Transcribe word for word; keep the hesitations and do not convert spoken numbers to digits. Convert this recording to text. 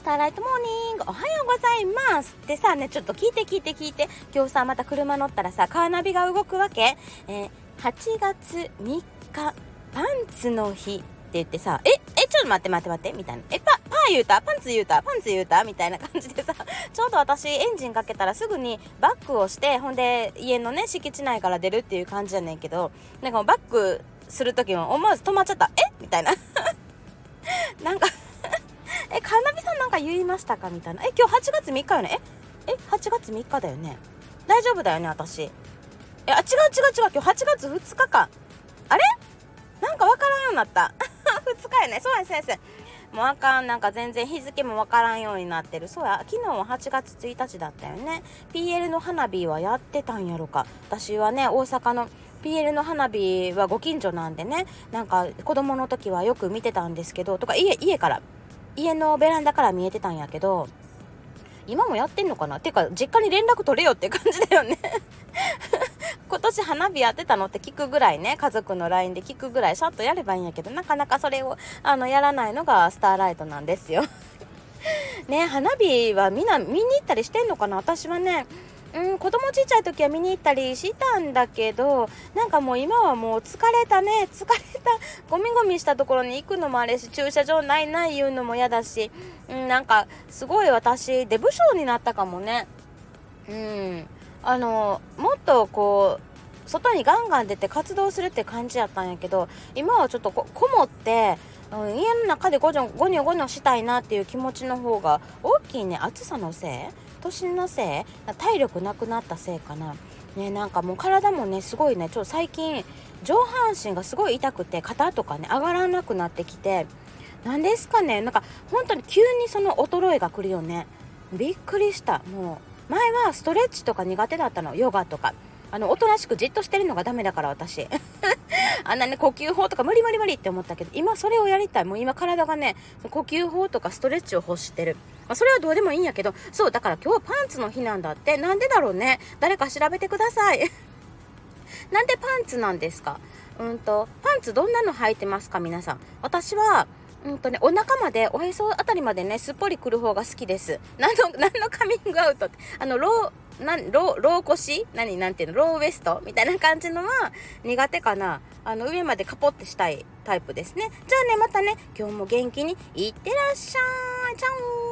ターライトモーニングおはようございますってさね、ちょっと聞いて聞いて聞いて、今日さまた車乗ったらさカーナビが動くわけ、えー、はちがつみっかパンツの日って言ってさ、ええちょっと待って待って待ってみたいな、えパパー言うたパンツ言うたパンツ言うたみたいな感じでさ、ちょうど私エンジンかけたらすぐにバックをして、ほんで家のね敷地内から出るっていう感じじゃねんけど、なんかバックする時も思わず止まっちゃった。えみたいななんかえカーナビさんなんか言いましたかみたいな。え今日はちがつみっかよね。ええはちがつみっかだよね。大丈夫だよね私。えあ違う違う違う今日はちがつふつかか。あれなんかわからんようになったふつかやね。そうや先生、もうあかん、なんか全然日付もわからんようになってる。そうや昨日ははちがつついたちだったよね。 ピーエル の花火はやってたんやろか。私はね大阪の ピーエル の花火はご近所なんでね、なんか子供の時はよく見てたんですけど、とか家家から家のベランダから見えてたんやけど、今もやってんのかなっていうか実家に連絡取れよって感じだよね今年花火やってたのって聞くぐらいね、家族の ライン で聞くぐらいシャッとやればいいんやけど、なかなかそれをあのやらないのがスターライトなんですよね。花火はみんな見に行ったりしてんのかな。私はねうん、子供ちっちゃい時は見に行ったりしたんだけど、なんかもう今はもう疲れたね疲れたゴミゴミしたところに行くのもあれし、駐車場ないない言うのも嫌だし、うん、なんかすごい私デブ症になったかもね。うんあのもっとこう外にガンガン出て活動するって感じやったんやけど、今はちょっとここもって、うん、家の中でゴニョゴニョゴニョしたいなっていう気持ちの方が大きいね。暑さのせい、年のせい、体力なくなったせいかなね。なんかもう体もねすごいね、ちょっと最近上半身がすごい痛くて、肩とかね上がらなくなってきて、なんですかね、なんか本当に急にその衰えが来るよね。びっくりした。もう前はストレッチとか苦手だったの、ヨガとか。あのおとなしくじっとしてるのがダメだから私あんなね呼吸法とか無理無理無理って思ったけど、今それをやりたい。もう今体がね呼吸法とかストレッチを欲してる。まあ、それはどうでもいいんやけど、そうだから今日はパンツの日なんだって。なんでだろうね、誰か調べてくださいなんでパンツなんですか。うんとパンツどんなの履いてますか皆さん。私はうんとねお腹までおへそあたりまでねすっぽりくる方が好きです。何の何のカミングアウトって、あのローなんローロー腰何なんていうの、ローウエストみたいな感じのは苦手かな。あの上までカポってしたいタイプですね。じゃあねまたね今日も元気にいってらっしゃい。ちゃん。